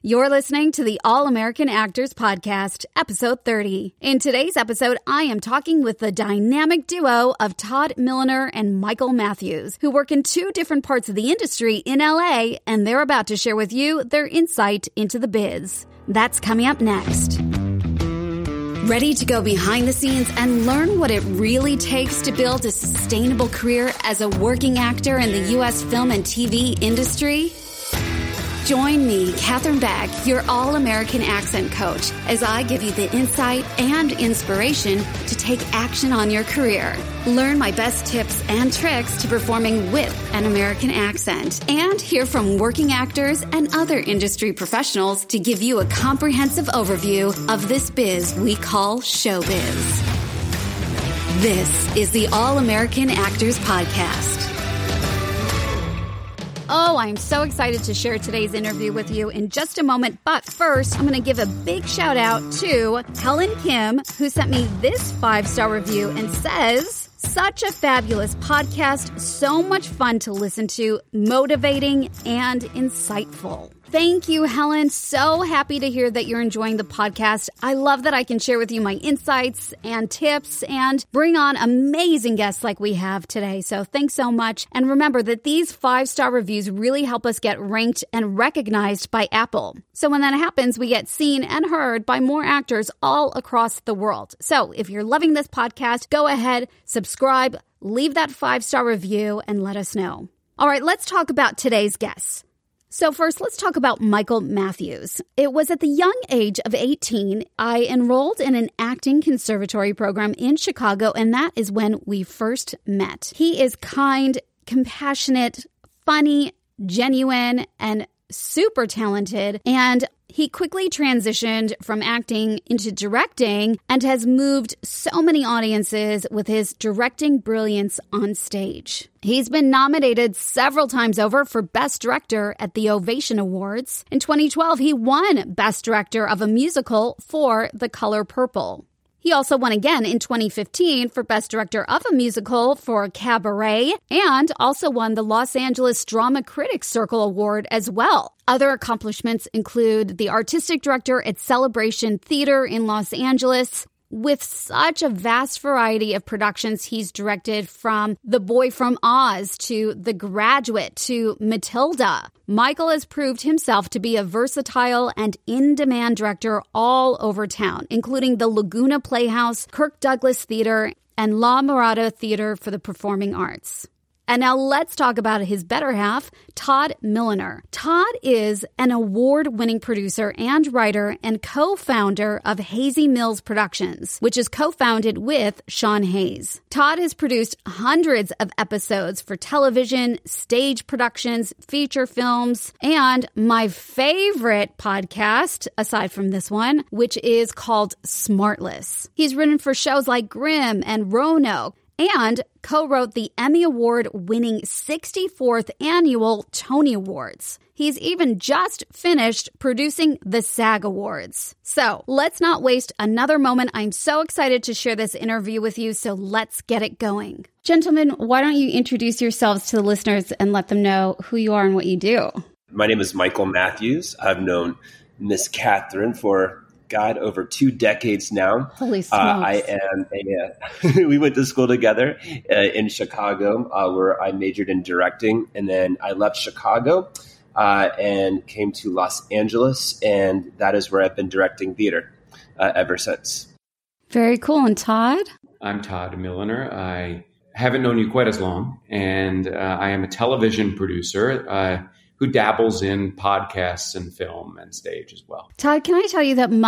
You're listening to the All-American Actors Podcast, episode 30. In today's episode, I am talking with the dynamic duo of Todd Milliner and Michael Matthews, who work in two different parts of the industry in LA, and they're about to share with you their insight into the biz. That's coming up next. Ready to go behind the scenes and learn what it really takes to build a sustainable career as a working actor in the U.S. film and TV industry? Join me, Catherine Beck, your All-American Accent Coach, as I give you the insight and inspiration to take action on your career. Learn my best tips and tricks to performing with an American accent, and hear from working actors and other industry professionals to give you a comprehensive overview of this biz we call showbiz. This is the All-American Actors Podcast. Oh, I'm so excited to share today's interview with you in just a moment. But first, I'm going to give a big shout out to Helen Kim, who sent me this 5-star review and says, "Such a fabulous podcast, so much fun to listen to, motivating and insightful." Thank you, Helen. So happy to hear that you're enjoying the podcast. I love that I can share with you my insights and tips and bring on amazing guests like we have today. So thanks so much. And remember that these 5-star reviews really help us get ranked and recognized by Apple. So when that happens, we get seen and heard by more actors all across the world. So if you're loving this podcast, go ahead, subscribe, leave that 5-star review, and let us know. All right, let's talk about today's guests. So first, let's talk about Michael Matthews. It was at the young age of 18, I enrolled in an acting conservatory program in Chicago, and that is when we first met. He is kind, compassionate, funny, genuine, and super talented, and he quickly transitioned from acting into directing and has moved so many audiences with his directing brilliance on stage. He's been nominated several times over for Best Director at the Ovation Awards. In 2012, he won Best Director of a Musical for The Color Purple. He also won again in 2015 for Best Director of a Musical for Cabaret, and also won the Los Angeles Drama Critics Circle Award as well. Other accomplishments include the Artistic Director at Celebration Theater in Los Angeles. With such a vast variety of productions he's directed, from The Boy from Oz to The Graduate to Matilda, Michael has proved himself to be a versatile and in-demand director all over town, including the Laguna Playhouse, Kirk Douglas Theater, and La Mirada Theater for the Performing Arts. And now let's talk about his better half, Todd Milliner. Todd is an award-winning producer and writer and co-founder of Hazy Mills Productions, which is co-founded with Sean Hayes. Todd has produced hundreds of episodes for television, stage productions, feature films, and my favorite podcast, aside from this one, which is called Smartless. He's written for shows like Grimm and Roanoke, and co-wrote the Emmy Award-winning 64th Annual Tony Awards. He's even just finished producing the SAG Awards. So let's not waste another moment. I'm so excited to share this interview with you, so let's get it going. Gentlemen, why don't you introduce yourselves to the listeners and let them know who you are and what you do? My name is Michael Matthews. I've known Miss Catherine for over 2 decades now. Holy smokes. I am we went to school together in Chicago, where I majored in directing. And then I left Chicago and came to Los Angeles. And that is where I've been directing theater ever since. Very cool. And Todd? I'm Todd Milliner. I haven't known you quite as long. And I am a television producer who dabbles in podcasts and film and stage as well. Todd, can I tell you that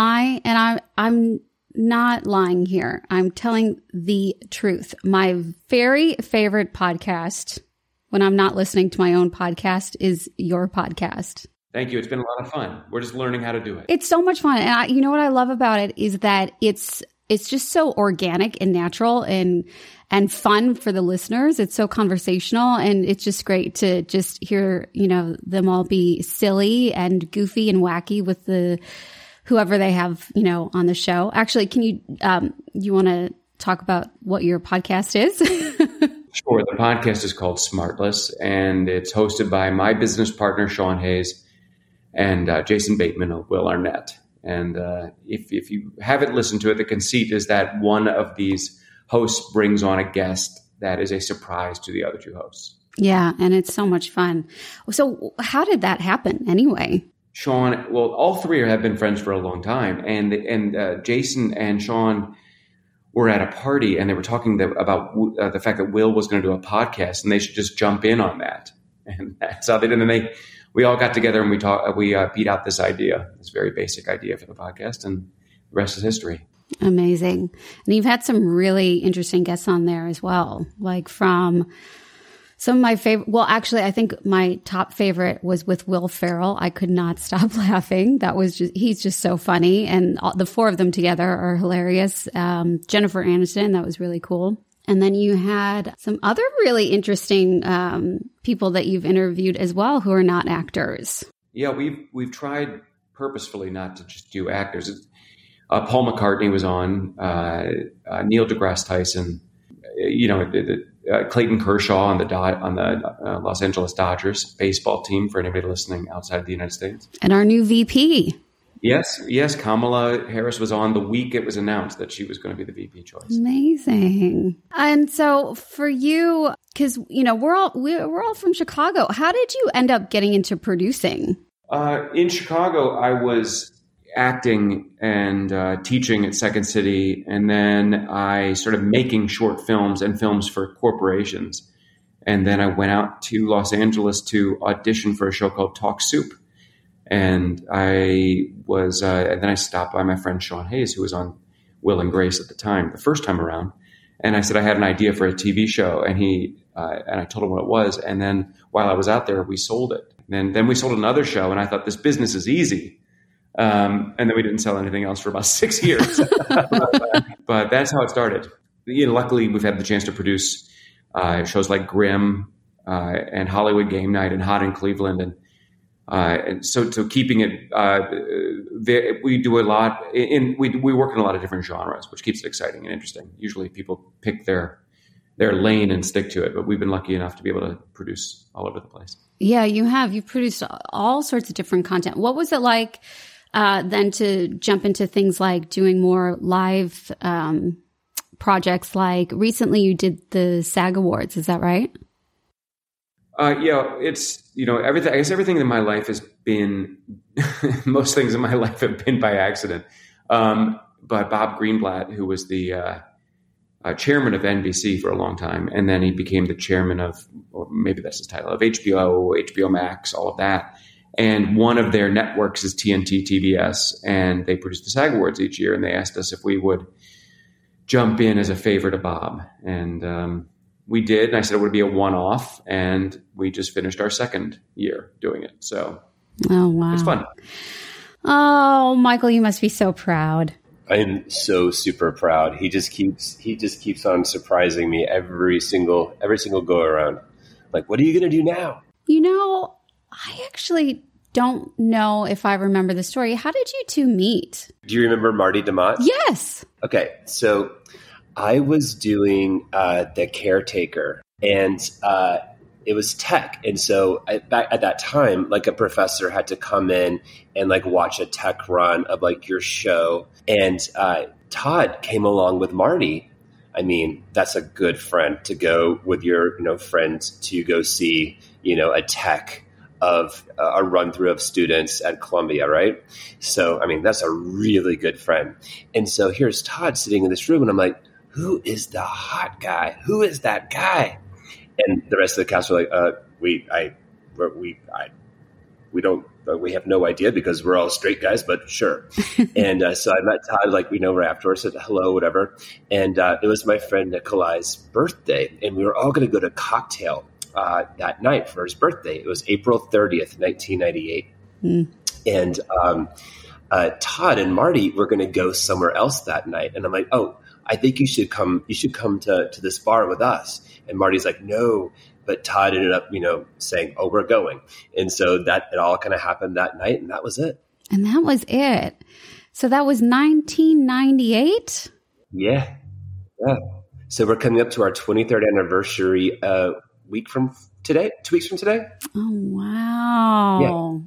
I'm not lying here. I'm telling the truth. My very favorite podcast, when I'm not listening to my own podcast, is your podcast. Thank you. It's been a lot of fun. We're just learning how to do it. It's so much fun. And you know what I love about it is that it's just so organic and natural and fun for the listeners. It's so conversational, and it's just great to just hear, them all be silly and goofy and wacky with whoever they have, on the show. Actually, can you want to talk about what your podcast is? Sure. The podcast is called Smartless, and it's hosted by my business partner, Sean Hayes. and Jason Bateman of Will Arnett. And if you haven't listened to it, the conceit is that one of these hosts brings on a guest that is a surprise to the other two hosts. Yeah, and it's so much fun. So how did that happen anyway? Sean, well, all three have been friends for a long time. And Jason and Sean were at a party, and they were talking about the fact that Will was going to do a podcast, and they should just jump in on that. And that's how they did. And we all got together and we beat out this idea, this very basic idea for the podcast, and the rest is history. Amazing. And you've had some really interesting guests on there as well, like from some of my favorite. Well, actually, I think my top favorite was with Will Ferrell. I could not stop laughing. He's just so funny. And the four of them together are hilarious. Jennifer Aniston, that was really cool. And then you had some other really interesting people that you've interviewed as well who are not actors. Yeah, we've tried purposefully not to just do actors. Paul McCartney was on, Neil deGrasse Tyson, Clayton Kershaw on the Los Angeles Dodgers baseball team, for anybody listening outside of the United States. And our new VP. Yes. Kamala Harris was on the week it was announced that she was going to be the VP choice. Amazing. And so for you, because we're all from Chicago, how did you end up getting into producing? In Chicago, I was acting and teaching at Second City, and then I started making short films and films for corporations. And then I went out to Los Angeles to audition for a show called Talk Soup. And and then I stopped by my friend Sean Hayes, who was on Will and Grace at the time, the first time around. And I said, I had an idea for a TV show. And I told him what it was. And then while I was out there, we sold it. And then we sold another show, and I thought, this business is easy. And then we didn't sell anything else for about 6 years. But that's how it started. Luckily, we've had the chance to produce shows like Grimm and Hollywood Game Night and Hot in Cleveland. And so keeping it, we do a lot. We work in a lot of different genres, which keeps it exciting and interesting. Usually people pick their lane and stick to it, but we've been lucky enough to be able to produce all over the place. Yeah, you have. You've produced all sorts of different content. What was it like then to jump into things like doing more live projects? Like recently you did the SAG Awards. Is that right? It's, everything. I guess everything in my life has been, most things in my life have been by accident. But Bob Greenblatt, who was the chairman of NBC for a long time, and then he became the chairman of, or maybe that's his title, of HBO Max, all of that. And one of their networks is TNT TBS, and they produce the SAG Awards each year. And they asked us if we would jump in as a favor to Bob. And we did. And I said it would be a one-off. And we just finished our second year doing it. So it's fun. Oh, Michael, you must be so proud. I am so super proud. He just keeps on surprising me every single go around. Like, what are you going to do now? I actually don't know if I remember the story. How did you two meet? Do you remember Marty DeMott? Yes. Okay. So I was doing The Caretaker, and it was tech. And so back at that time, like a professor had to come in and like watch a tech run of like your show. And Todd came along with Marty. I mean, that's a good friend to go with your friend to go see, a tech of a run through of students at Columbia, right? So, I mean, that's a really good friend. And so here's Todd sitting in this room, and I'm like, who is the hot guy? Who is that guy? And the rest of the cast were like, we have no idea because we're all straight guys, but sure. And so I met Todd, right afterwards, said hello, whatever. And it was my friend Nikolai's birthday, and we were all going to go to cocktail that night for his birthday. It was April 30th, 1998. And Todd and Marty were going to go somewhere else that night. And I'm like, oh, I think you should come to this bar with us. And Marty's like, no. But Todd ended up, saying, oh, we're going. And so that it all kind of happened that night, and that was it. And that was it. So that was 1998? Yeah. So we're coming up to our 23rd anniversary 2 weeks from today. Oh, wow. Yeah.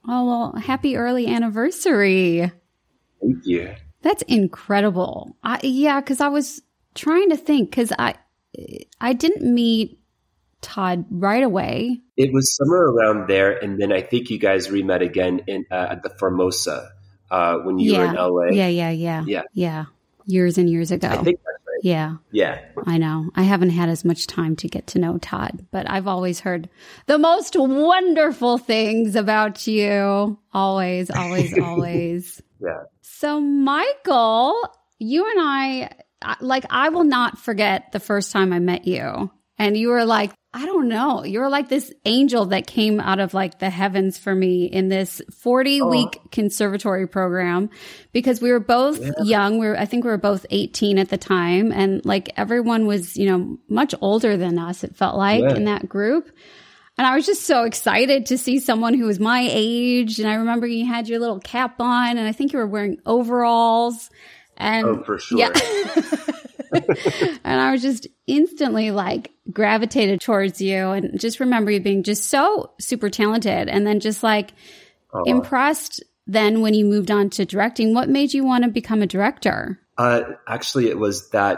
Oh, well, happy early anniversary. Thank you. That's incredible. Because I was trying to think, because I didn't meet Todd right away. It was somewhere around there, and then I think you guys re-met again at the Formosa when you were in LA. Yeah. Years and years ago. I think that's right. Yeah. I know. I haven't had as much time to get to know Todd, but I've always heard the most wonderful things about you. Always. Yeah. So, Michael, you and I will not forget the first time I met you. And you were like, I don't know. You were like this angel that came out of like the heavens for me in this 40-week conservatory program, because we were both young. I think we were both 18 at the time. And like everyone was, much older than us, it felt like, in that group. And I was just so excited to see someone who was my age. And I remember you had your little cap on, and I think you were wearing overalls. And for sure. Yeah. And I was just instantly like gravitated towards you, and just remember you being just so super talented, and then just like impressed then when you moved on to directing. What made you want to become a director? Actually, it was that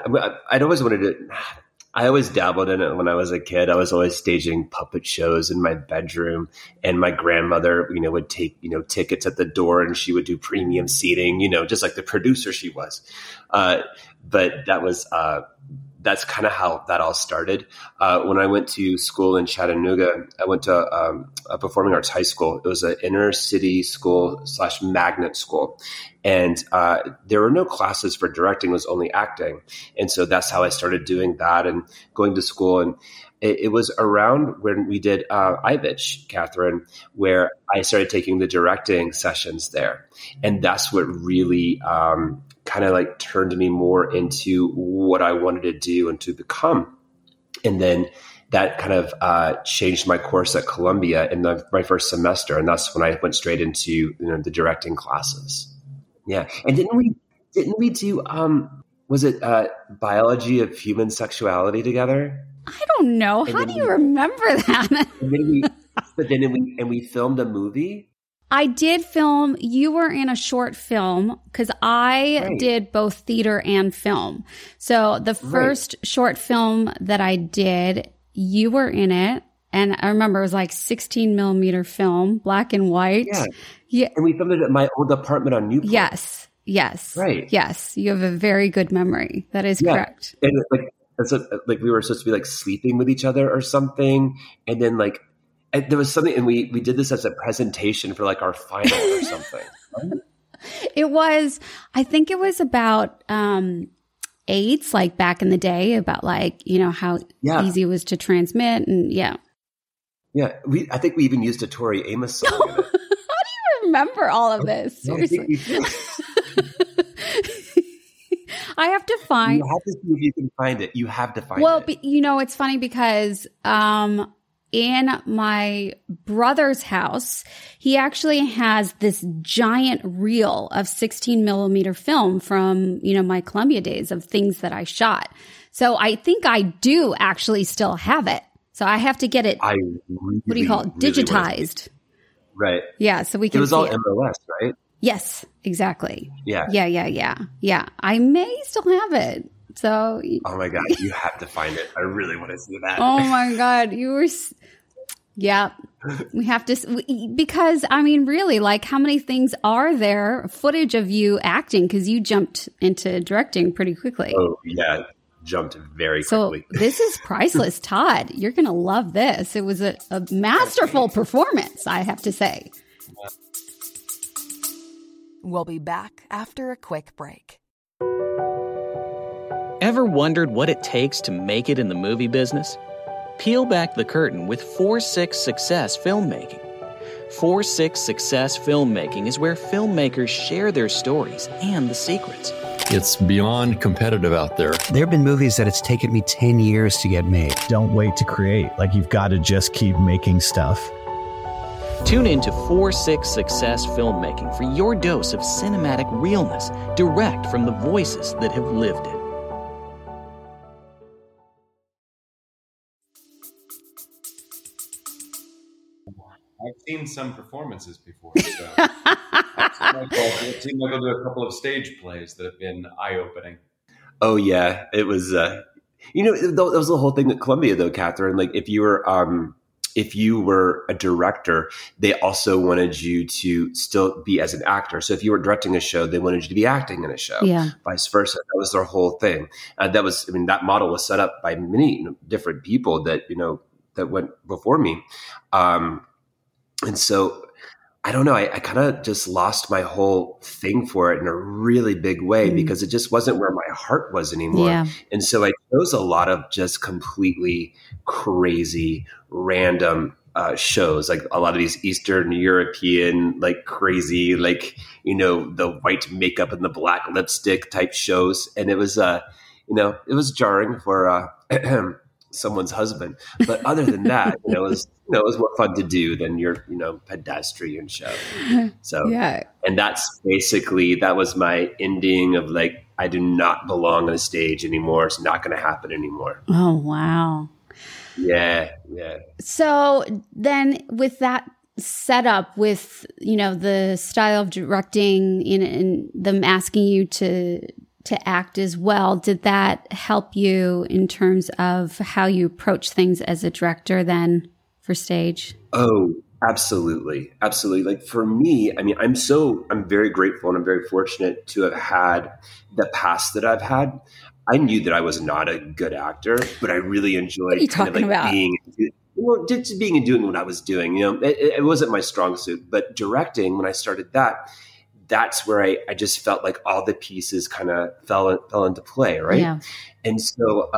I always dabbled in it when I was a kid. I was always staging puppet shows in my bedroom, and my grandmother, would take, tickets at the door, and she would do premium seating, just like the producer she was. But that's kind of how that all started. When I went to school in Chattanooga, I went to a performing arts high school. It was an inner city school / magnet school. And there were no classes for directing, it was only acting. And so that's how I started doing that and going to school. And it was around when we did IBITCH, Catherine, where I started taking the directing sessions there. And that's what really kind of like turned me more into what I wanted to do and to become. And then that kind of changed my course at Columbia in my first semester. And that's when I went straight into the directing classes. Yeah. And didn't we do, was it biology of human sexuality together? I don't know. How do you remember that? and we filmed a movie. I did film. You were in a short film because I did both theater and film. So the first short film that I did, you were in it. And I remember it was like 16 millimeter film, black and white. Yeah. And we filmed it at my old apartment on Newport. Yes. Right. Yes. You have a very good memory. That is correct. And like we were supposed to be like sleeping with each other or something. And then like, there was something, and we did this as a presentation for like our final or something. I think it was about AIDS, like back in the day, about like, how easy it was to transmit. And Yeah, I think we even used a Tori Amos song in it. How do you remember all of this? Seriously. I have to find. You have to see if you can find it. You have to find it. Well, it's funny because in my brother's house, he actually has this giant reel of 16 millimeter film from, my Columbia days of things that I shot. So I think I do actually still have it. So I have to get it. What do you call it? Digitized. Right. Yeah. So we can. It was all MOS, right? Yes, exactly. Yeah. Yeah. I may still have it. So. Oh my God, you have to find it. I really want to see that. Oh my God, you were. Yeah, we have to, because I mean, really, like, how many things are there? Footage of you acting, because you jumped into directing pretty quickly. Oh yeah, jumped very quickly. So this is priceless, Todd. You're gonna love this. It was a masterful performance, I have to say. We'll be back after a quick break. Ever wondered what it takes to make it in the movie business? Peel back the curtain with 4-6 Success Filmmaking. 4-6 Success Filmmaking is where filmmakers share their stories and the secrets. It's beyond competitive out there. There have been movies that it's taken me 10 years to get made. Don't wait to create. Like, you've got to just keep making stuff. Tune in to 4-6 Success Filmmaking for your dose of cinematic realness, direct from the voices that have lived it. I've seen some performances before. So I've seen Michael do a couple of stage plays that have been eye-opening. Oh yeah, it was. That was the whole thing at Columbia, though, Catherine. Like, if you were a director, they also wanted you to still be as an actor. So if you were directing a show, they wanted you to be acting in a show. Yeah. Vice versa. That was their whole thing. That model was set up by many different people that went before me, and so. I don't know. I kind of just lost my whole thing for it in a really big way because it just wasn't where my heart was anymore. Yeah. And so I chose a lot of just completely crazy, random shows, like a lot of these Eastern European, like crazy, like, the white makeup and the black lipstick type shows. And it was, it was jarring for someone's husband. But other than that, it was more fun to do than your, pedestrian show. So, yeah. And that was my ending of like, I do not belong on a stage anymore. It's not going to happen anymore. Oh, wow. Yeah. So then with that setup, with, the style of directing and them asking you to act as well, did that help you in terms of how you approach things as a director then for stage? Oh, absolutely. Absolutely. Like for me, I mean, I'm very grateful and I'm very fortunate to have had the past that I've had. I knew that I was not a good actor, but I really enjoyed what are you talking about? Just being and doing what I was doing. It wasn't my strong suit, but directing, when I started that's where I just felt like all the pieces kind of fell into play, right? Yeah. And so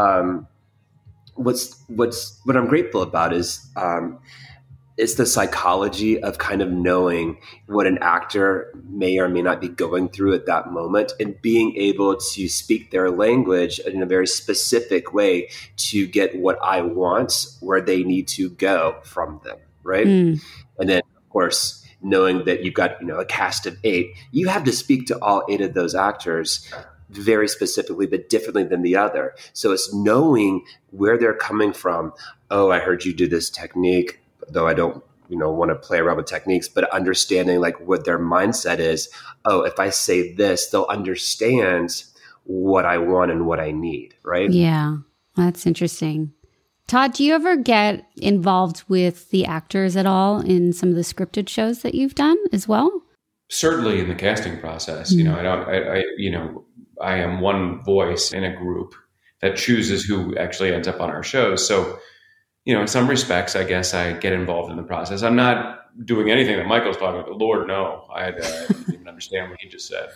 what I'm grateful about is it's the psychology of kind of knowing what an actor may or may not be going through at that moment and being able to speak their language in a very specific way to get what I want where they need to go from them, right? And then, of course, knowing that you've got, a cast of 8, you have to speak to all 8 of those actors very specifically, but differently than the other. So it's knowing where they're coming from. Oh, I heard you do this technique, though I don't, want to play around with techniques, but understanding like what their mindset is. Oh, if I say this, they'll understand what I want and what I need. Right. Yeah. That's interesting. Todd, do you ever get involved with the actors at all in some of the scripted shows that you've done as well? Certainly in the casting process, I am one voice in a group that chooses who actually ends up on our shows. So, in some respects, I guess I get involved in the process. I'm not doing anything that Michael's talking about. Lord, no, I didn't even understand what he just said.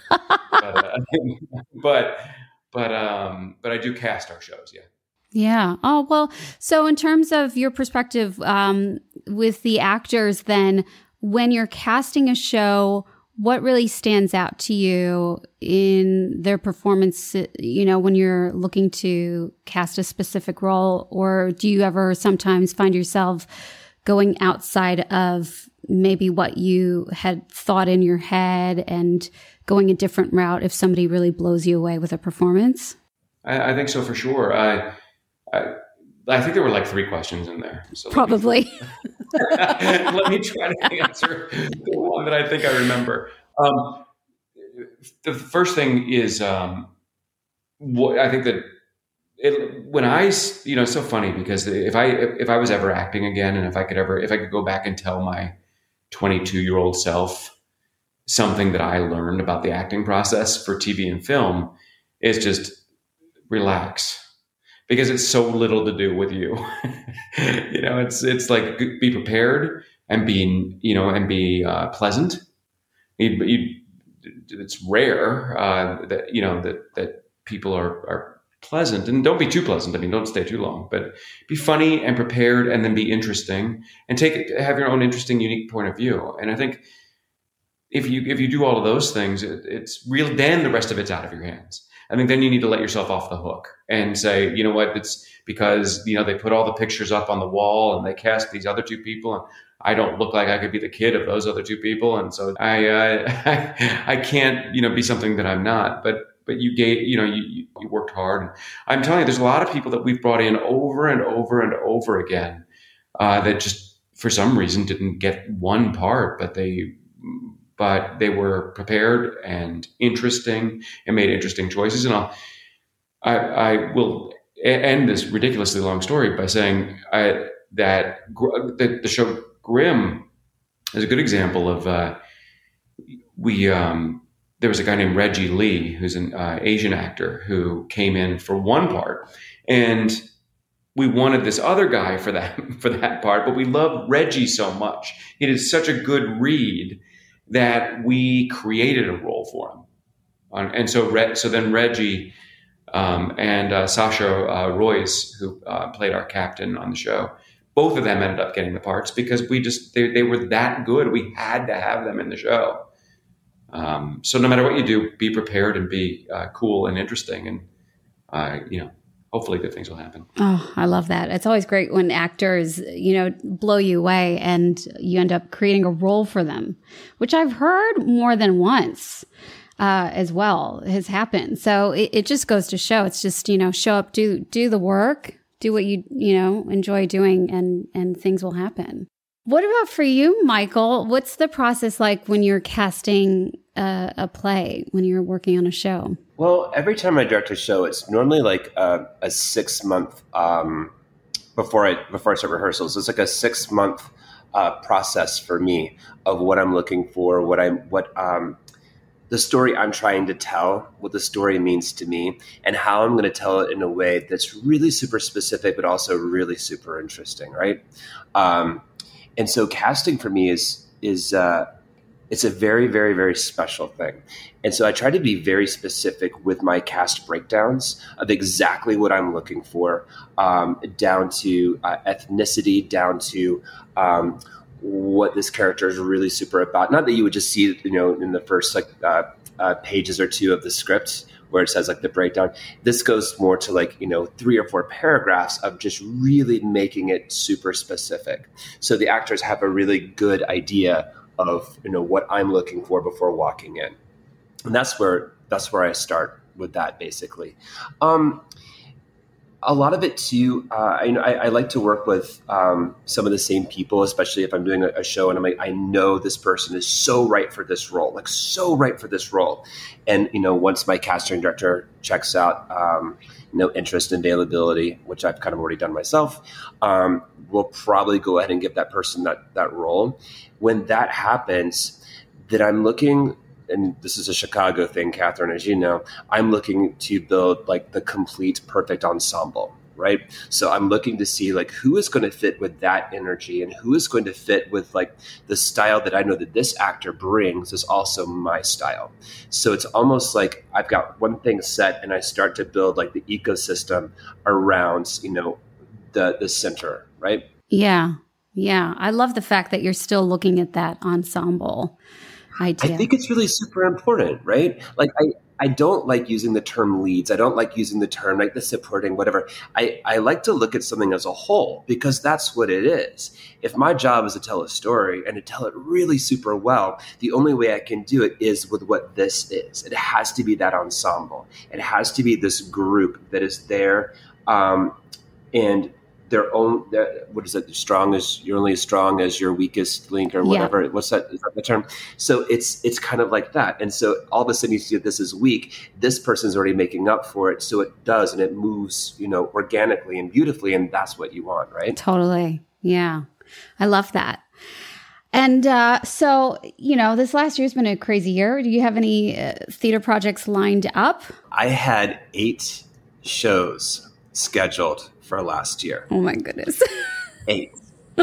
But I do cast our shows. Yeah. Yeah. Oh, well, so in terms of your perspective with the actors, then when you're casting a show, what really stands out to you in their performance, when you're looking to cast a specific role? Or do you ever sometimes find yourself going outside of maybe what you had thought in your head and going a different route if somebody really blows you away with a performance? I think so, for sure. I think there were like 3 questions in there. So probably. Let me try to answer the one that I think I remember. The first thing is, what I think that it's so funny because if I was ever acting again, and if I could go back and tell my 22-year-old self something that I learned about the acting process for TV and film, is just relax. Because it's so little to do with you. It's like be prepared and be pleasant. It's rare that people are pleasant, and don't be too pleasant. I mean, don't stay too long, but be funny and prepared, and then be interesting and have your own interesting, unique point of view. And I think if you do all of those things, it's real. Then the rest of it's out of your hands. I think then you need to let yourself off the hook and say, you know what, it's because, they put all the pictures up on the wall and they cast these other 2 people, and I don't look like I could be the kid of those other 2 people. And so I can't, be something that I'm not, but you worked hard. And I'm telling you, there's a lot of people that we've brought in over and over and over again, that just for some reason didn't get one part, but they were prepared and interesting and made interesting choices. And I will end this ridiculously long story by saying that the show Grimm is a good example of there was a guy named Reggie Lee, who's an Asian actor, who came in for one part, and we wanted this other guy for that part, but we loved Reggie so much. He did such a good read that we created a role for him. And so then Reggie and Sasha Royce, who played our captain on the show, both of them ended up getting the parts because they were that good. We had to have them in the show. So no matter what you do, be prepared and be cool and interesting, and hopefully good things will happen. Oh, I love that. It's always great when actors, blow you away and you end up creating a role for them, which I've heard more than once as well has happened. So it just goes to show. It's just, show up, do the work, do what you enjoy doing, and things will happen. What about for you, Michael? What's the process like when you're casting a play, when you're working on a show? Well, every time I direct a show, it's normally like a 6 month before I start rehearsals. It's like a 6 month process for me of what I'm looking for, the story I'm trying to tell, what the story means to me, and how I'm going to tell it in a way that's really super specific, but also really super interesting, right? And so casting for me is it's a very, very, very special thing. And so I try to be very specific with my cast breakdowns of exactly what I'm looking for, down to ethnicity, down to what this character is really super about. Not that you would just see it, in the first pages or two of the script where it says like the breakdown. This goes more to 3 or 4 paragraphs of just really making it super specific. So the actors have a really good idea of, what I'm looking for before walking in. And that's where I start with that, basically. A lot of it too, I like to work with some of the same people, especially if I'm doing a show and I'm like, I know this person is so right for this role, And, once my casting director checks out, interest and availability, which I've kind of already done myself, we'll probably go ahead and give that person that role. When that happens, then I'm looking, and this is a Chicago thing, Catherine, as you know, I'm looking to build the complete perfect ensemble, right? So I'm looking to see who is going to fit with that energy and who is going to fit with the style that I know that this actor brings is also my style. So it's almost like I've got one thing set and I start to build the ecosystem around, the center, right? Yeah. Yeah. I love the fact that you're still looking at that ensemble idea. I think it's really super important, right? I don't like using the term leads. I don't like using the term the supporting, whatever. I like to look at something as a whole because that's what it is. If my job is to tell a story and to tell it really super well, the only way I can do it is with what this is. It has to be that ensemble. It has to be this group that is there, and their own, what is it? You're only as strong as your weakest link or whatever. Yeah. What's that? Is that the term? So it's kind of like that. And so all of a sudden you see that this is weak. This person's already making up for it. So it does, and it moves, organically and beautifully. And that's what you want, right? Totally. Yeah. I love that. And so, this last year's been a crazy year. Do you have any theater projects lined up? I had 8 shows scheduled for last year. Oh my goodness. 8.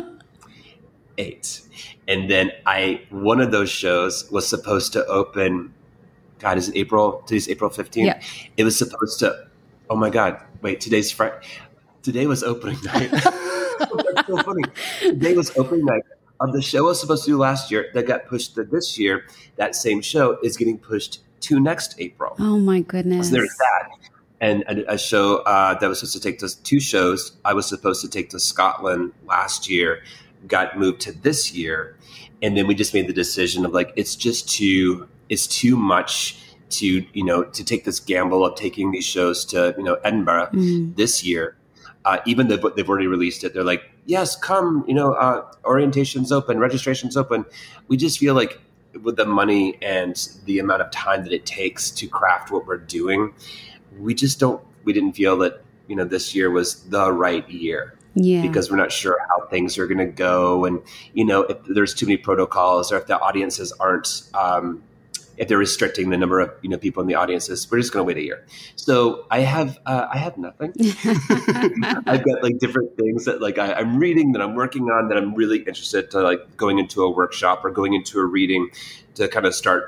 And then one of those shows was supposed to open, God, is it April? Today's April 15th. Yeah. It was supposed to, oh my God, wait, today's Friday. Today was opening night. That's so funny. Today was opening night of the show I was supposed to do last year that got pushed to this year. That same show is getting pushed to next April. Oh my goodness. So there's that. And a show that was supposed to take to 2 shows I was supposed to take to Scotland last year got moved to this year. And then we just made the decision of it's too much to, to take this gamble of taking these shows to, Edinburgh this year. Even though they've already released it, they're like, yes, come, orientation's open, registration's open. We just feel like with the money and the amount of time that it takes to craft what we're doing, we didn't feel that, this year was the right year. Yeah. Because we're not sure how things are going to go. And, if there's too many protocols or if the audiences aren't, if they're restricting the number of, people in the audiences, we're just going to wait a year. So I have nothing. I've got like different things that like I'm reading, that I'm working on, that I'm really interested to like going into a workshop or going into a reading to kind of start,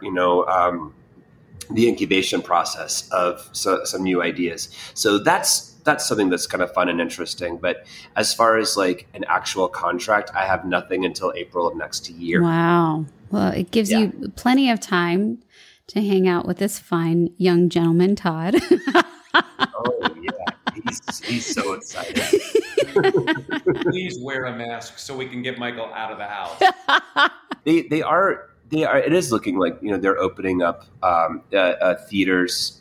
the incubation process of some new ideas. So that's something that's kind of fun and interesting. But as far as like an actual contract, I have nothing until April of next year. Wow. Well, it gives you plenty of time to hang out with this fine young gentleman, Todd. Oh, yeah. He's so excited. Please wear a mask so we can get Michael out of the house. They are. It is looking like, they're opening up theaters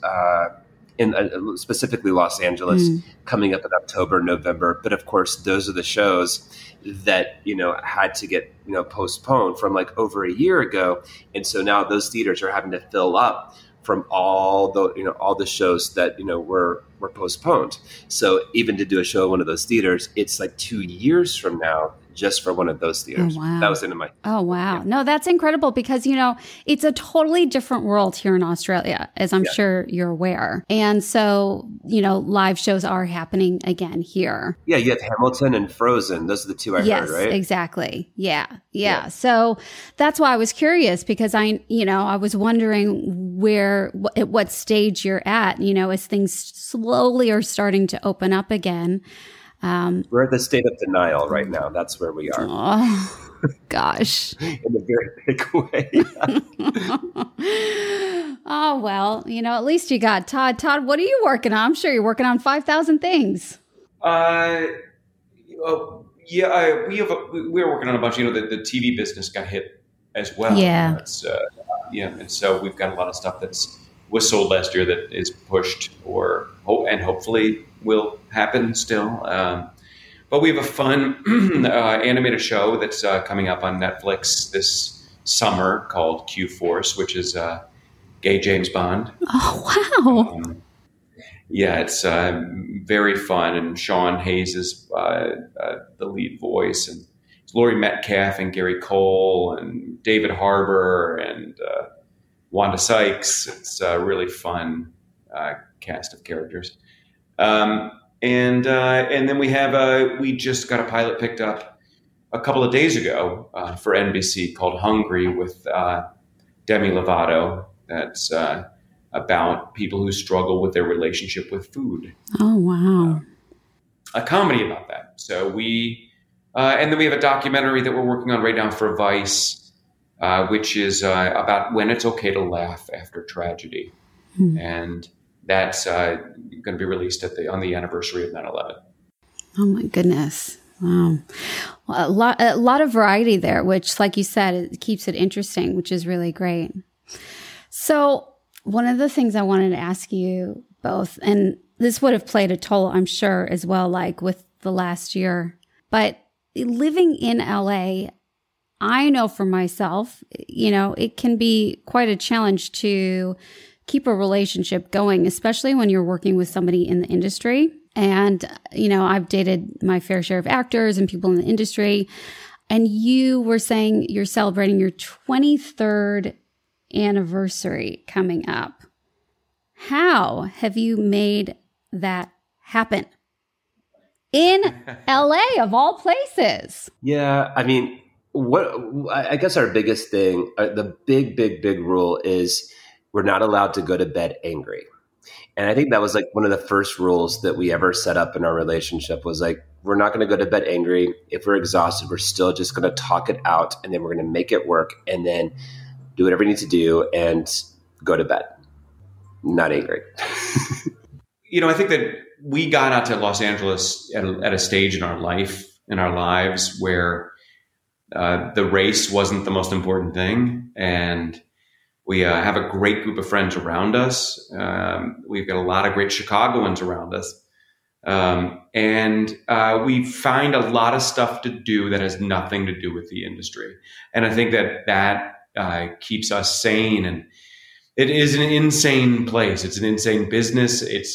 in specifically Los Angeles coming up in October, November. But of course, those are the shows that, had to get, postponed from like over a year ago. And so now those theaters are having to fill up from all the shows that, were postponed. So even to do a show in one of those theaters, it's like 2 years from now, just for one of those theaters. Oh, wow. That was into my. Oh, wow. Yeah. No, that's incredible because, it's a totally different world here in Australia, as I'm sure you're aware. And so, live shows are happening again here. Yeah. You have Hamilton and Frozen. Those are the two I heard, right? Exactly. Yeah. So that's why I was curious because I was wondering at what stage you're at, as things slowly are starting to open up again. We're at the state of denial right now. That's where we are. Oh, gosh. In a very big way. Oh, well, at least you got Todd. Todd, what are you working on? I'm sure you're working on 5,000 things. We're working on a bunch. The TV business got hit as well. Yeah. And so we've got a lot of stuff was sold last year that is pushed and hopefully will happen still. But we have a fun animated show that's coming up on Netflix this summer called Q-Force, which is gay James Bond. Oh, wow. It's very fun. And Sean Hayes is the lead voice. And it's Laurie Metcalf and Gary Cole and David Harbour and Wanda Sykes. It's a really fun cast of characters. And then we just got a pilot picked up a couple of days ago for NBC called Hungry with Demi Lovato. That's about people who struggle with their relationship with food. Oh, wow. A comedy about that. So and then we have a documentary that we're working on right now for Vice, which is about when it's okay to laugh after tragedy. And that's going to be released on the anniversary of 9/11. Oh my goodness! Wow, well, a lot of variety there, which, like you said, it keeps it interesting, which is really great. So, one of the things I wanted to ask you both, and this would have played a toll, I'm sure, as well, like with the last year, but living in LA, I know for myself, it can be quite a challenge to keep a relationship going, especially when you're working with somebody in the industry. And, I've dated my fair share of actors and people in the industry. And you were saying you're celebrating your 23rd anniversary coming up. How have you made that happen? In LA, of all places. Yeah, I mean, I guess our biggest thing, the big rule is we're not allowed to go to bed angry. And I think that was like one of the first rules that we ever set up in our relationship was like, we're not going to go to bed angry. If we're exhausted, we're still just going to talk it out and then we're going to make it work and then do whatever we need to do and go to bed. Not angry. I think that we got out to Los Angeles at a stage in our lives where the race wasn't the most important thing. And we have a great group of friends around us. We've got a lot of great Chicagoans around us. And we find a lot of stuff to do that has nothing to do with the industry. And I think that keeps us sane. And it is an insane place. It's an insane business. It's,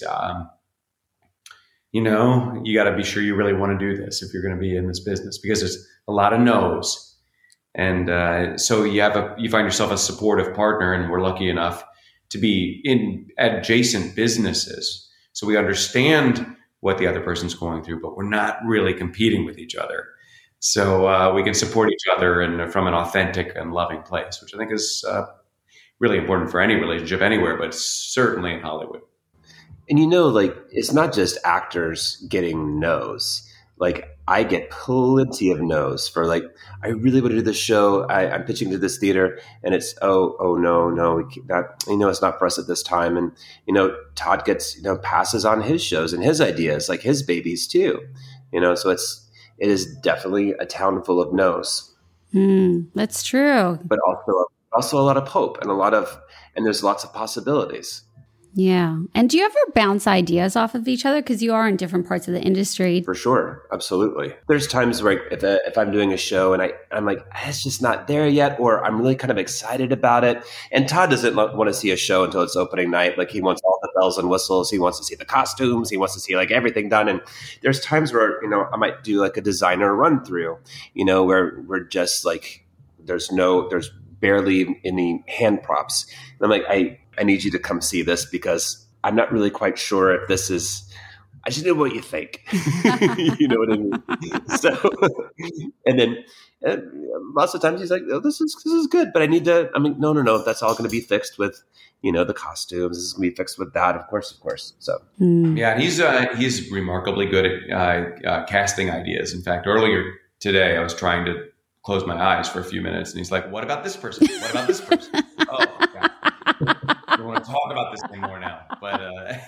you got to be sure you really want to do this if you're going to be in this business, because there's a lot of no's. And so you find yourself a supportive partner, and we're lucky enough to be in adjacent businesses. So we understand what the other person's going through, but we're not really competing with each other. So we can support each other and from an authentic and loving place, which I think is really important for any relationship anywhere, but certainly in Hollywood. And it's not just actors getting no's. Like, I get plenty of no's for I really want to do this show. I'm pitching to this theater, and it's no, it's not for us at this time. And Todd gets passes on his shows and his ideas, like his babies too. So it is definitely a town full of no's. That's true. But also a lot of hope and there's lots of possibilities. Yeah. And do you ever bounce ideas off of each other? Because you are in different parts of the industry. For sure. Absolutely. There's times where if I'm doing a show and I'm like, it's just not there yet, or I'm really kind of excited about it. And Todd doesn't want to see a show until it's opening night. Like, he wants all the bells and whistles. He wants to see the costumes. He wants to see everything done. And there's times where, I might do a designer run through, where we're just there's barely any hand props. And I'm like, I need you to come see this, because I'm not really quite sure if this is, I just know what you think. You know what I mean? So, and then lots of times he's like, oh, this is good, but I need to, no, that's all going to be fixed with, the costumes. This is going to be fixed with that. Of course. So. Yeah. He's remarkably good at casting ideas. In fact, earlier today, I was trying to close my eyes for a few minutes, and he's like, what about this person? What about this person? Oh, God. I don't want to talk about this anymore now, but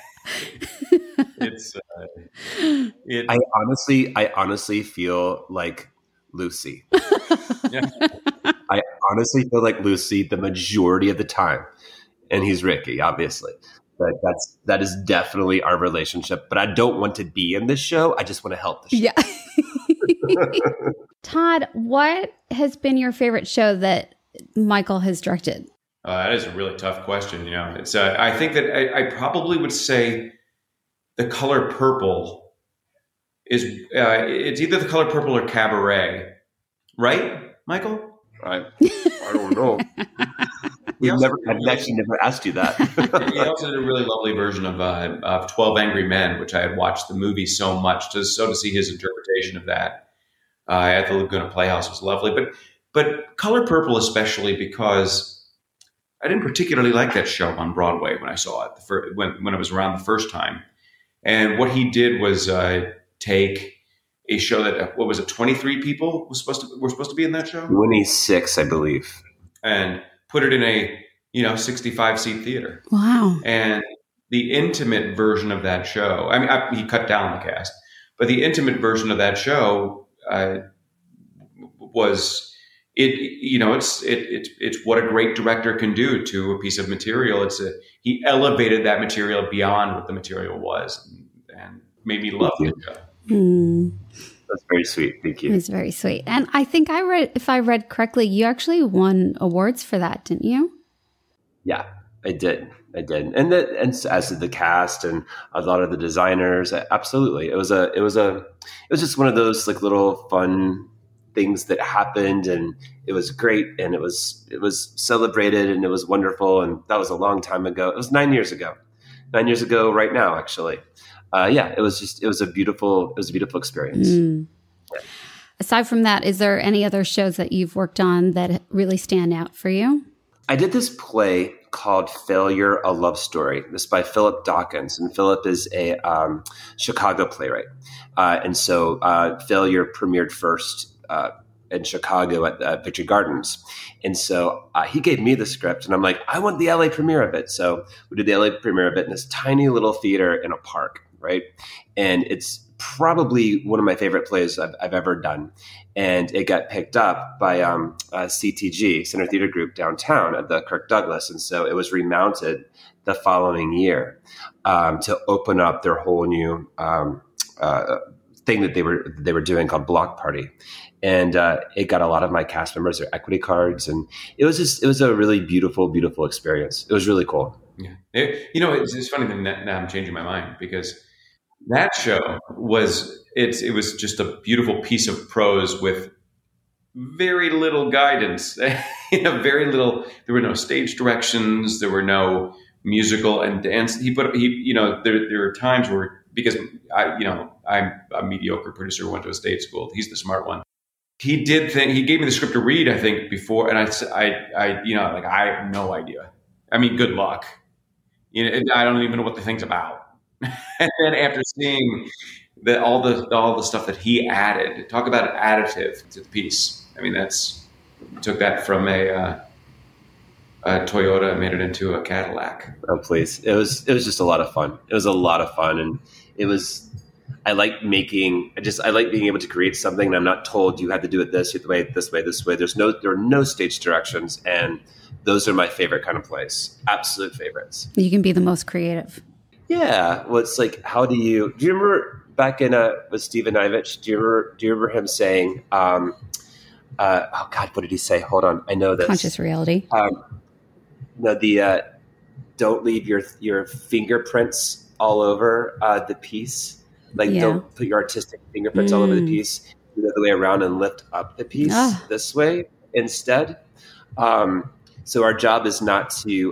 it's. I honestly feel like Lucy. Yeah. I honestly feel like Lucy the majority of the time, and he's Ricky, obviously. But that is definitely our relationship. But I don't want to be in this show. I just want to help the show. Yeah. Todd, what has been your favorite show that Michael has directed? That is a really tough question. It's. I think that I probably would say The Color Purple is. It's either The Color Purple or Cabaret, right, Michael? I don't know. I've actually never asked you that. He also did a really lovely version of 12 Angry Men, which I had watched the movie so much, to see his interpretation of that at the Laguna Playhouse was lovely. But Color Purple especially, because I didn't particularly like that show on Broadway when I saw it when it was around the first time. And what he did was take a show that 23 people were supposed to be in that show. 26, I believe, and put it in a 65-seat theater. Wow! And the intimate version of that show. He cut down the cast, but the intimate version of that show was. It's what a great director can do to a piece of material. He elevated that material beyond what the material was, and made me love the show. That's very sweet. Thank you. It's very sweet. And I think if I read correctly, you actually won awards for that, didn't you? Yeah, I did. And as did the cast and a lot of the designers. Absolutely. It was just one of those little fun things that happened, and it was great, and it was celebrated, and it was wonderful. And that was a long time ago. It was 9 years ago right now, actually. It was a beautiful experience. Yeah. Aside from that, is there any other shows that you've worked on that really stand out for you? I did this play called Failure, A Love Story. This is by Philip Dawkins. And Philip is a Chicago playwright. And so Failure premiered first in Chicago at Picture Gardens. And so he gave me the script, and I'm like, I want the LA premiere of it. So we did the LA premiere of it in this tiny little theater in a park, right? And it's probably one of my favorite plays I've ever done. And it got picked up by CTG, Center Theater Group, downtown at the Kirk Douglas. And so it was remounted the following year to open up their whole new thing that they were doing called Block Party, and it got a lot of my cast members their equity cards, and it was a really beautiful experience. It was really cool. Yeah, it's funny that now I'm changing my mind, because that show was just a beautiful piece of prose with very little guidance. Very little. There were no stage directions. There were no musical and dance. There were times where, because I'm a mediocre producer who went to a stage school. He's the smart one. He gave me the script to read, I think, before, and I have no idea. I mean, good luck. I don't even know what the thing's about. And then after seeing all the stuff that he added, talk about an additive to the piece. I mean, took that from a Toyota and made it into a Cadillac. Oh, please. It was just a lot of fun. It was a lot of fun. And I like being able to create something, and I'm not told you have to do it this way. There are no stage directions. And those are my favorite kind of plays. Absolute favorites. You can be the most creative. Yeah. Well, it's like, do you remember back in with Steven Ivich, do you remember him saying, oh God, what did he say? Hold on. I know this. Conscious reality. Don't leave your fingerprints all over the piece. Don't put your artistic fingerprints all over the piece. Do the other way around and lift up the piece this way instead. So our job is not to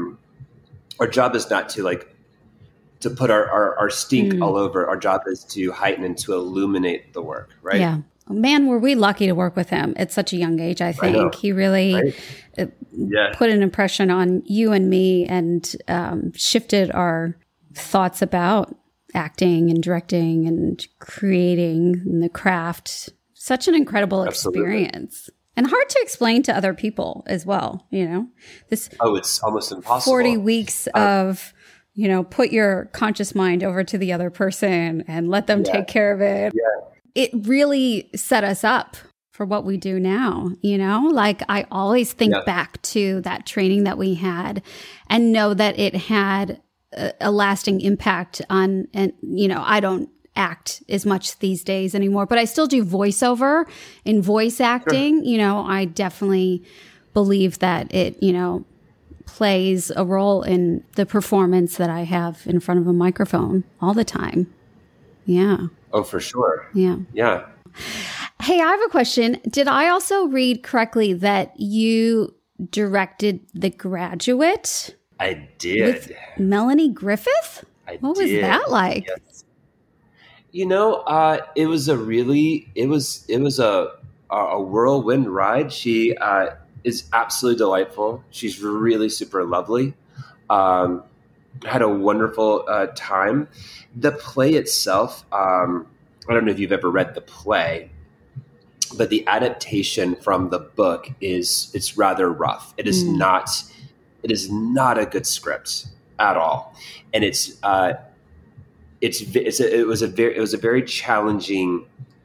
to put our stink all over. Our job is to heighten and to illuminate the work, right? Yeah. Man, were we lucky to work with him at such a young age, I think. He really put an impression on you and me, and shifted our thoughts about acting and directing and creating and the craft. Such an incredible experience. And hard to explain to other people as well, it's almost impossible. 40 weeks of, put your conscious mind over to the other person and let them take care of it. Yeah. It really set us up for what we do now, I always think back to that training that we had and know that it had a lasting impact on, and, I don't act as much these days anymore, but I still do voiceover and voice acting. Sure. I definitely believe that it, plays a role in the performance that I have in front of a microphone all the time. Yeah. Oh, for sure. Yeah. Yeah. Hey, I have a question. Did I also read correctly that you directed The Graduate? I did. With Melanie Griffith? What was that like? Yes. It was a whirlwind ride. She is absolutely delightful. She's really super lovely. Had a wonderful time. The play itself, I don't know if you've ever read the play, but the adaptation from the book it's rather rough. It is not a good script at all, and it was a very challenging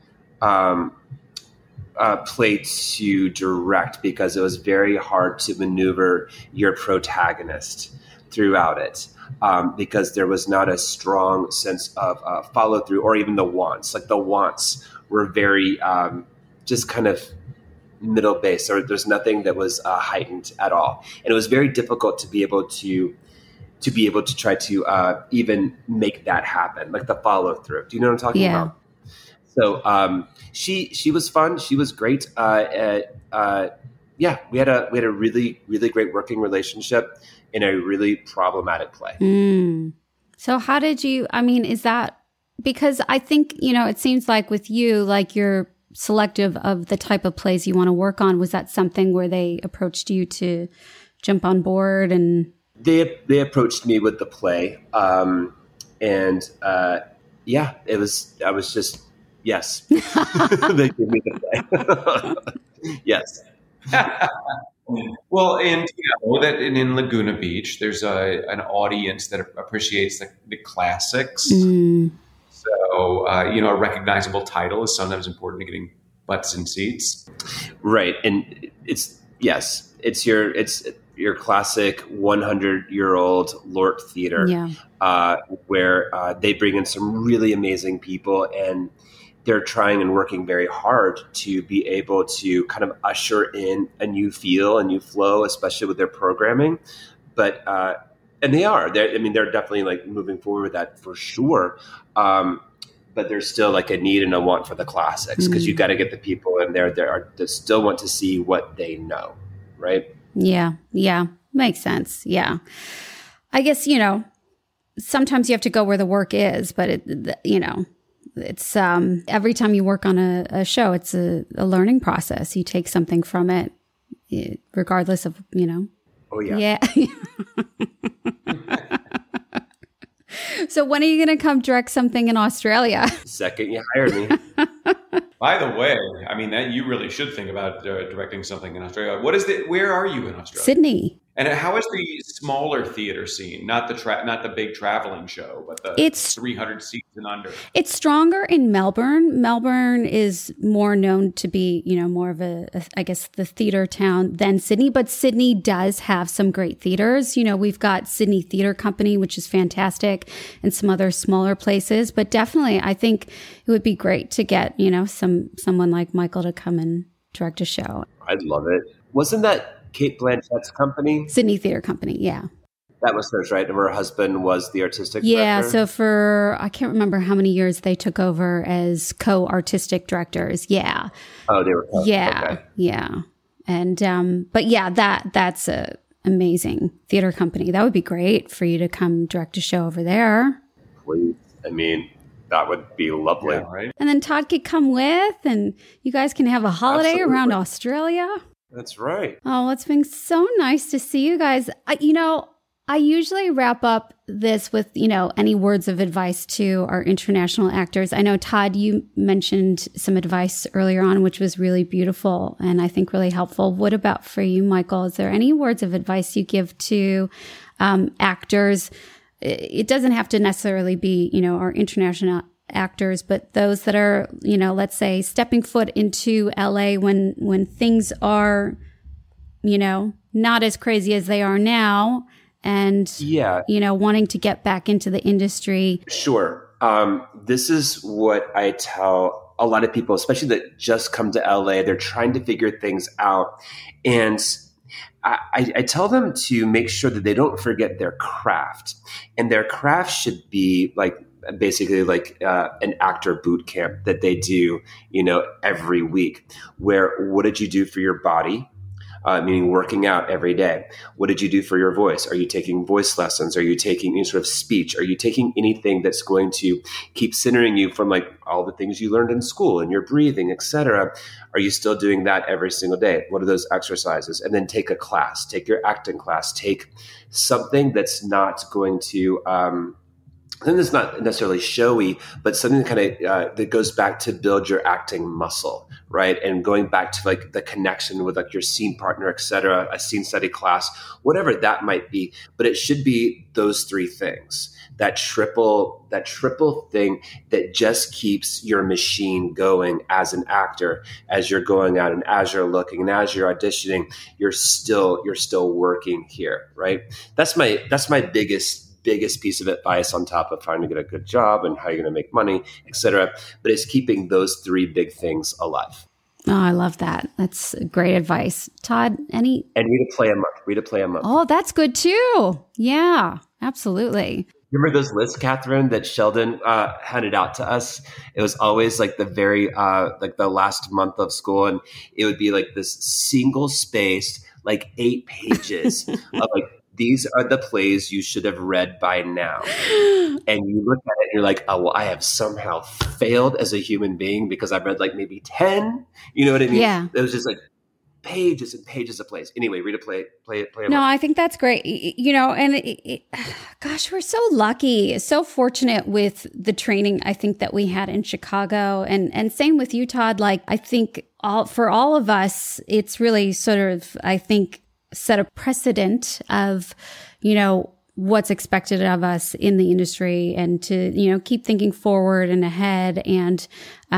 play to direct, because it was very hard to maneuver your protagonist throughout it, because there was not a strong sense of follow through, or even the wants. Like the wants were very just kind of middle base, or there's nothing that was heightened at all, and it was very difficult to be able to try to even make that happen, like the follow through. Do you know what I'm talking about? So she was fun. She was great. We had a really, really great working relationship in a really problematic play. So how did you, is that, because I think, it seems like with you, like you're selective of the type of plays you want to work on. Was that something where they approached you to jump on board? And they approached me with the play. Yes. They gave me the play. Yes. Well, and that in Laguna Beach, there's an audience that appreciates the classics. So, a recognizable title is sometimes important to getting butts in seats. Right. And your classic 100-year-old LORT theater, where they bring in some really amazing people, and they're trying and working very hard to be able to kind of usher in a new feel, a new flow, especially with their programming. But and they're definitely like moving forward with that for sure. But there's still like a need and a want for the classics, because you got to get the people in there that still want to see what they know, right? Yeah, makes sense. Yeah, I guess sometimes you have to go where the work is, but it's every time you work on a show, it's a learning process. You take something from it, regardless of Oh yeah. Yeah. So when are you going to come direct something in Australia? Second you hire me. By the way, I mean, that you really should think about directing something in Australia. Where are you in Australia? Sydney. And how is the smaller theater scene? Not the big traveling show, but the 300 seats and under. It's stronger in Melbourne. Melbourne is more known to be, more of I guess, the theater town than Sydney. But Sydney does have some great theaters. We've got Sydney Theatre Company, which is fantastic, and some other smaller places. But definitely, I think it would be great to get, someone like Michael to come and direct a show. I'd love it. Wasn't that Kate Blanchett's company? Sydney Theatre Company, yeah. That was hers, right? And her husband was the artistic director? Yeah, so for, I can't remember how many years they took over as co-artistic directors. Yeah. Oh, they were. Yeah, okay. Yeah. And, but yeah, that's a amazing theater company. That would be great for you to come direct a show over there. Please. I mean, that would be lovely. Yeah, right? And then Todd could come with, and you guys can have a holiday Absolutely. Around Australia. That's right. Oh, it's been so nice to see you guys. I usually wrap up this with, any words of advice to our international actors. I know, Todd, you mentioned some advice earlier on, which was really beautiful and I think really helpful. What about for you, Michael? Is there any words of advice you give to actors? It doesn't have to necessarily be, our international actors, but those that are, let's say stepping foot into LA when things are, not as crazy as they are now, and, wanting to get back into the industry. Sure. This is what I tell a lot of people, especially that just come to LA. They're trying to figure things out. And I tell them to make sure that they don't forget their craft. And their craft should be basically an actor boot camp that they do, every week, where what did you do for your body? Meaning working out every day. What did you do for your voice? Are you taking voice lessons? Are you taking any sort of speech? Are you taking anything that's going to keep centering you from all the things you learned in school and your breathing, etc.? Are you still doing that every single day? What are those exercises? And then take a class, take your acting class, take something that's not going to, then it's not necessarily showy, but something that kind of that goes back to build your acting muscle, right? And going back to the connection with your scene partner, et cetera, a scene study class, whatever that might be. But it should be those three things, that triple thing that just keeps your machine going as an actor, as you're going out and as you're looking and as you're auditioning, you're still working here, right? That's my biggest piece of advice, on top of trying to get a good job and how you're going to make money, et cetera. But it's keeping those three big things alive. Oh, I love that. That's great advice. Todd, And read a play a month. Oh, that's good too. Yeah, absolutely. Remember those lists, Catherine, that Sheldon handed out to us? It was always the very, the last month of school. And it would be this single spaced, 8 pages of these are the plays you should have read by now. And you look at it and you're like, oh, well, I have somehow failed as a human being because I've read maybe 10. You know what I mean? Yeah. It was just pages and pages of plays. Anyway, read a play. No, I think that's great. And gosh, we're so lucky, so fortunate with the training I think that we had in Chicago, and same with you, Todd. I think for all of us, it's really sort of, I think, set a precedent of, what's expected of us in the industry, and to, keep thinking forward and ahead, and,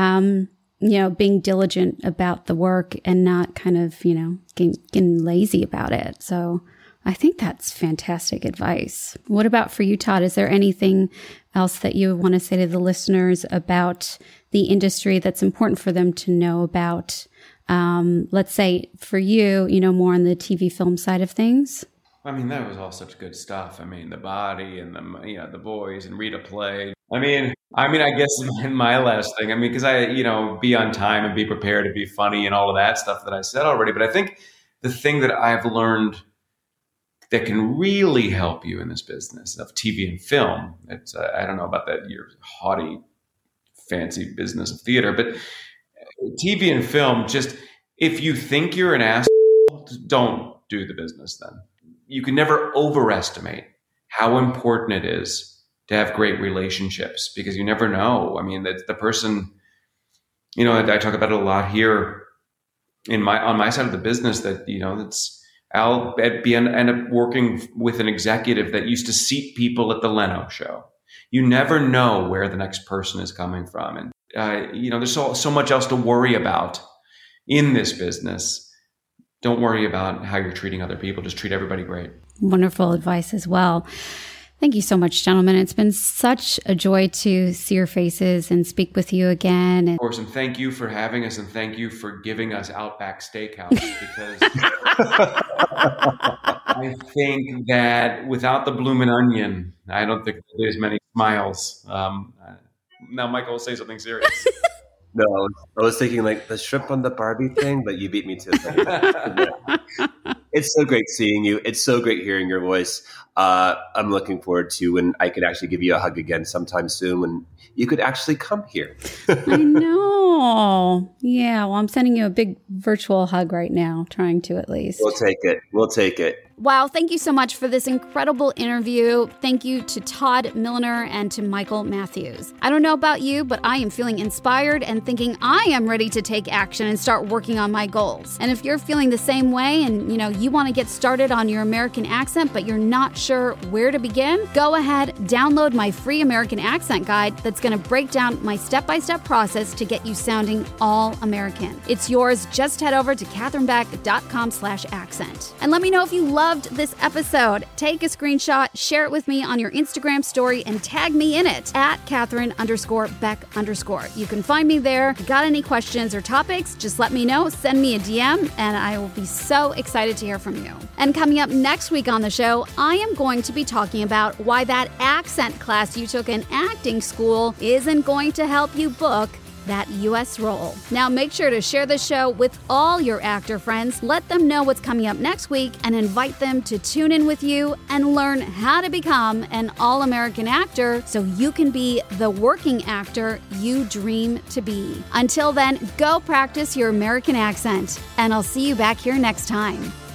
being diligent about the work and not kind of, getting lazy about it. So I think that's fantastic advice. What about for you, Todd? Is there anything else that you want to say to the listeners about the industry that's important for them to know about? Let's say for you, more on the TV film side of things. I mean, that was all such good stuff. I mean, The Body and The Boys and Read a Play. I mean, I guess my last thing, because be on time and be prepared to be funny and all of that stuff that I said already. But I think the thing that I've learned that can really help you in this business of TV and film, it's, I don't know about that, your haughty, fancy business of theater, but TV and film, just if you think you're an asshole, don't do the business then. You can never overestimate how important it is to have great relationships, because you never know. I mean, that the person, I talk about it a lot here on my side of the business, that, I'll end up working with an executive that used to seat people at the Leno show. You never know where the next person is coming from. And, there's so much else to worry about in this business. Don't worry about how you're treating other people. Just treat everybody great. Wonderful advice as well. Thank you so much, gentlemen. It's been such a joy to see your faces and speak with you again. Of course, and thank you for having us, and thank you for giving us Outback Steakhouse, because I think that without the bloomin' onion, I don't think there's many smiles. Now Michael will say something serious. No, I was thinking like the shrimp on the Barbie thing, but you beat me to it. It's so great seeing you. It's so great hearing your voice. I'm looking forward to when I could actually give you a hug again sometime soon, when you could actually come here. I know. Yeah, well, I'm sending you a big virtual hug right now, trying to at least. We'll take it. Wow, thank you so much for this incredible interview. Thank you to Todd Milliner and to Michael Matthews. I don't know about you, but I am feeling inspired and thinking I am ready to take action and start working on my goals. And if you're feeling the same way and you want to get started on your American accent, but you're not sure where to begin, go ahead, download my free American accent guide that's going to break down my step-by-step process to get you sounding all American. It's yours. Just head over to katherinebeck.com/accent. And let me know if you loved this episode. Take a screenshot, share it with me on your Instagram story, and tag me in it at Katherine_Beck_. You can find me there. If you got any questions or topics, just let me know. Send me a DM, and I will be so excited to hear from you. And coming up next week on the show, I am going to be talking about why that accent class you took in acting school isn't going to help you book that U.S. role. Now make sure to share the show with all your actor friends. Let them know what's coming up next week and invite them to tune in with you and learn how to become an all-American actor so you can be the working actor you dream to be. Until then, go practice your American accent, and I'll see you back here next time.